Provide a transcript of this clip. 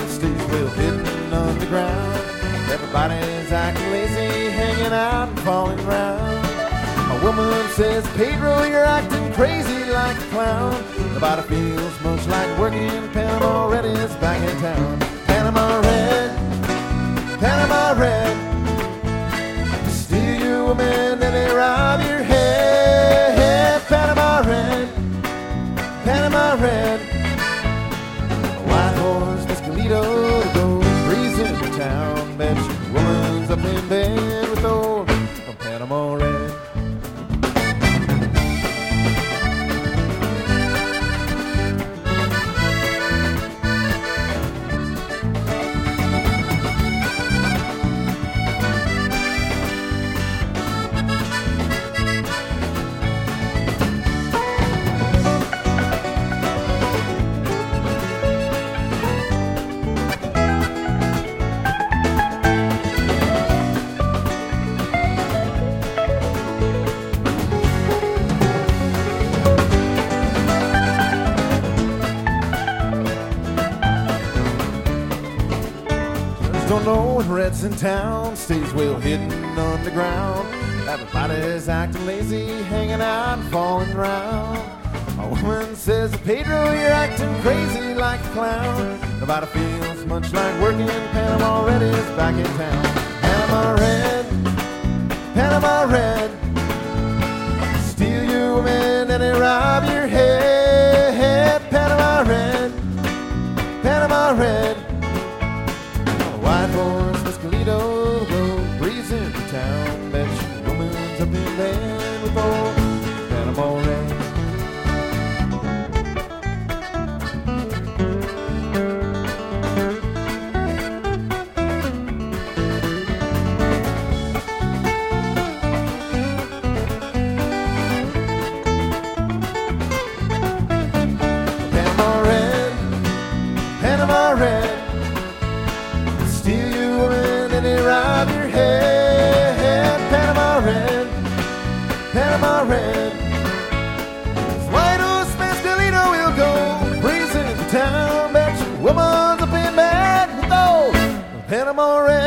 stays well hidden underground. Everybody's acting lazy, hanging out and falling around. A woman says, Pedro, you're acting crazy like a clown. Nobody feels much like working. Panama Red is back in town. Panama Red, Panama Red, steal your woman and they rob your head. Panama Red, Panama Red, a white horse Mescalito goes breezing to town. Bet your woman's up in bed with old Panama Red. Don't know when Red's in town, stays well hidden underground. Everybody's acting lazy, hanging out and falling around. A woman says, Pedro, you're acting crazy like a clown. Nobody feels much like working. Panama Red is back in town. Panama Red, Panama Red, steal your woman and they rob your head. Panama Red, Panama Red, white horse Mescalito goes breezing to town. Bet your woman's up in bed with old Panama Red. Panama Red, Panama Red, steal your woman and they rob your head. Panama Red, Panama Red, this white horse Mescalito will go breezing to town. Bet your woman's up in bed with old Panama Red.